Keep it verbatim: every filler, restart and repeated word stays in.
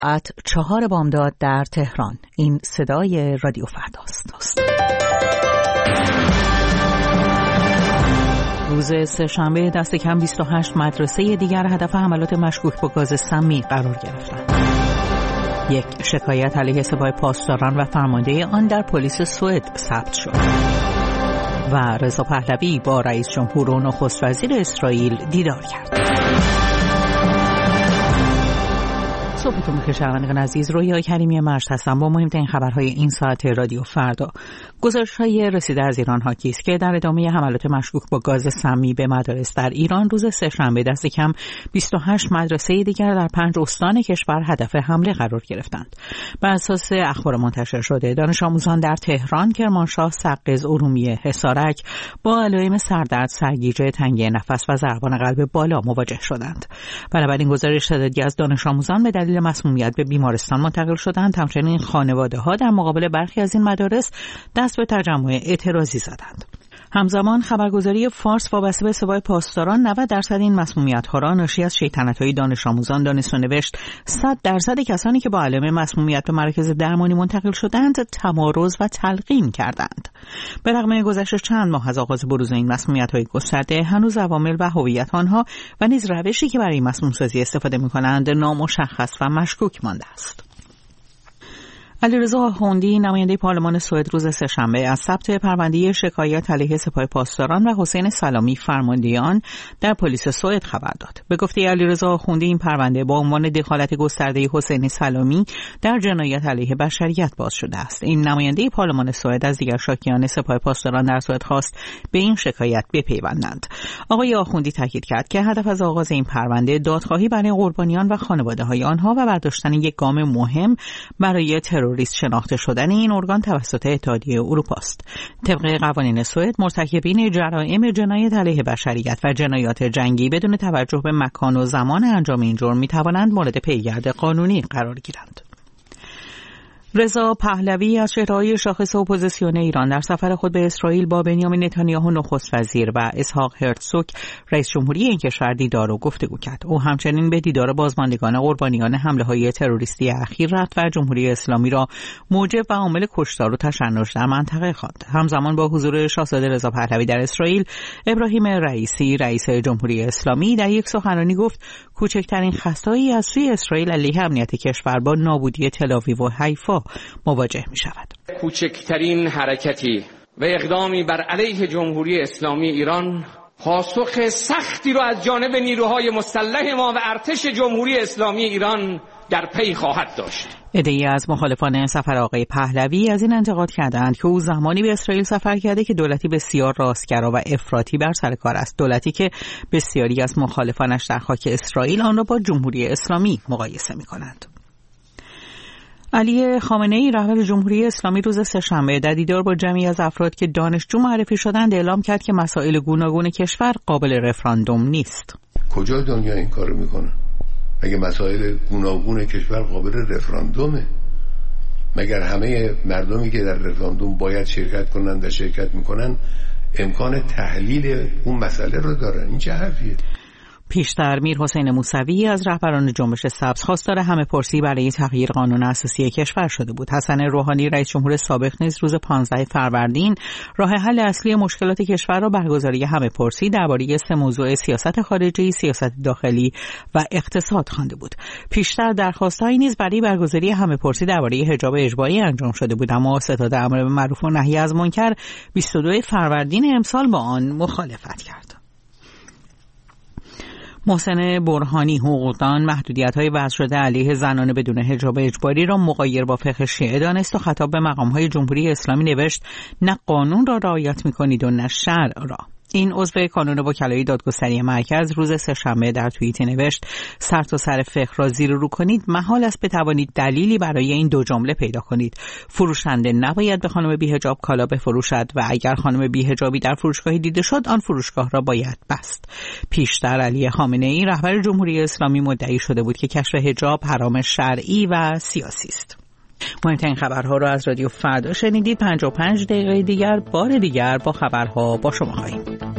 ساعت چهار بامداد در تهران. این صدای رادیو فرداست. روز سه‌شنبه دست کم بیست و هشت مدرسه دیگر هدف حملات مشکوک با گاز سمی قرار گرفتند. یک شکایت علیه سپاه پاسداران و فرمانده آن در پلیس سوئد ثبت شد. و رضا پهلوی با رئیس جمهور و نخست وزیر اسرائیل دیدار کرد. صبحتون بخیر شنوندگان عزیز، رویا کریمی مرج هستم با مهمترین خبرهای این ساعت رادیو فردا. گزارش‌های رسیده از ایران حاکی است که در ادامه حملات مشکوک با گاز سمی به مدارس در ایران روز سه‌شنبه دست کم بیست و هشت مدرسه دیگر در پنج استان کشور هدف حمله قرار گرفتند. بر اساس اخبار منتشر شده، دانش آموزان در تهران، کرمانشاه، سقز، ارومیه، حصارک با علائم سردرد، سرگیجه، تنگی نفس و ضربان قلب بالا مواجه شدند. بنابراین گزارش تعدادی از دانش آموزان به دلیل مسمومیت به بیمارستان منتقل شدند. همچنین خانواده‌ها در مقابل برخی از این مدارس دست به تجمع اعتراضی زدند. همزمان خبرگزاری فارس وابسته به سپاه پاسداران نود درصد این مسمومیت‌ها را ناشی از شیطنت‌های دانش آموزان دانست و نوشت صد درصد کسانی که با علائم مسمومیت به مراکز درمانی منتقل شدند تمارض و تلقین کردند. به رغم گذشت چند ماه از آغاز بروز این مسمومیت‌های گسترده، هنوز عوامل و هویت آنها و نیز روشی که برای مسموم‌سازی استفاده می‌کنند نامشخص و مشکوک مانده است. علیرضا آخوندی نماینده پارلمان سوئد روز سه‌شنبه از ثبت پرونده شکایت علیه سپاه پاسداران و حسین سلامی فرمانده آن در پلیس سوئد خبر داد. به گفته علیرضا آخوندی این پرونده با عنوان دخالت گسترده حسین سلامی در جنایت علیه بشریت باز شده است. این نماینده پارلمان سوئد از دیگر شاکیان سپاه پاسداران در سوئد خواست به این شکایت بپیوندند. آقای آخوندی تاکید کرد که هدف از آغاز این پرونده دادخواهی برای قربانیان و خانواده‌های آنها و برداشتن یک گام مهم برای ترور تروریست شناخته شدن این ارگان توسط اتحادیه اروپا است. طبق قوانین سوئد مرتکبین جرائم جنایت علیه بشریت و جنایات جنگی بدون توجه به مکان و زمان انجام این جرم می‌توانند مورد پیگرد قانونی قرار گیرند. رضا پهلوی از چهره‌های شاخص اپوزیسیون ایران در سفر خود به اسرائیل با بنیامین نتانیاهو نخست وزیر و اسحاق هرتزوگ رئیس جمهوری این کشور دیدار و گفتگو کرد. او همچنین به دیدار بازماندگان قربانیان حمله‌های تروریستی اخیر رفت و جمهوری اسلامی را موجب و عامل کشتار و تشنج در منطقه خواند. همزمان با حضور شاهزاده رضا پهلوی در اسرائیل، ابراهیم رئیسی رئیس جمهوری اسلامی در یک سخنرانی گفت کوچکترین خطایی از سوی اسرائیل علیه امنیت کشور با نابودی تل‌آویو و حیفا مواجه می شود. کوچکترین حرکتی و اقدامی بر علیه جمهوری اسلامی ایران پاسخ سختی را از جانب نیروهای مسلح ما و ارتش جمهوری اسلامی ایران در پی خواهد داشت. عده‌ای از مخالفان سفر آقای پهلوی از این انتقاد کردند که او زمانی به اسرائیل سفر کرده که دولتی بسیار راستگرا و افراطی بر سر کار است، دولتی که بسیاری از مخالفانش در خاک اسرائیل آن را با جمهوری اسلامی مقایسه می‌کنند. علی خامنه‌ای رهبر جمهوری اسلامی روز سه‌شنبه در دیدار با جمعی از افراد که دانشجو معرفی شدند اعلام کرد که مسائل گوناگون کشور قابل رفراندوم نیست. کجا دنیا این کارو میکنه؟ مگه مسائل گوناگون کشور قابل رفراندومه؟ مگر همه مردمی که در رفراندوم باید شرکت کنند و شرکت میکنن امکان تحلیل اون مسئله رو دارن؟ این چه حرفیه؟ پیشتر میر حسین موسوی از رهبران جنبش سبز خواستار همه پرسی برای تغییر قانون اساسی کشور شده بود. حسن روحانی رئیس جمهور سابق نیز روز پانزده فروردین راه حل اصلی مشکلات کشور را برگزاری همه پرسی درباره سه موضوع سیاست خارجی، سیاست داخلی و اقتصاد خوانده بود. پیشتر درخواست‌هایی نیز برای برگزاری همه پرسی درباره حجاب اجباری انجام شده بود، اما ستاد امر به معروف و نهی از منکر بیست و دو فروردین امسال با آن مخالفت کرد. محسن برهانی حقوقدان محدودیت‌های وضع شده علیه زنان بدون حجاب اجباری را مغایر با فقه شیعه دانست و خطاب به مقام‌های جمهوری اسلامی نوشت نه قانون را رعایت می‌کنید و نه شرع را. این عضو کانون وکلای دادگستری مرکز روز سه‌شنبه در توییتی نوشت سر تا سر فقه را زیر و رو کنید محال است بتوانید دلیلی برای این دو جمله پیدا کنید. فروشنده نباید به خانم بی‌حجاب کالا بفروشد و اگر خانم بی‌حجابی در فروشگاهی دیده شد آن فروشگاه را باید بست. پیشتر علی خامنه‌ای رهبر جمهوری اسلامی مدعی شده بود که کشف حجاب حرام شرعی و سیاسی است. مهمترین خبرها را از رادیو فردا شنیدید. پنجاه و پنج دقیقه دیگر بار دیگر با خبرها با شما خواهیم.